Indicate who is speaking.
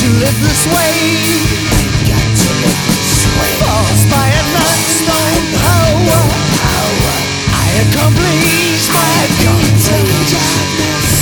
Speaker 1: to live this way. Forced by an unknown power, I accomplish my darkness.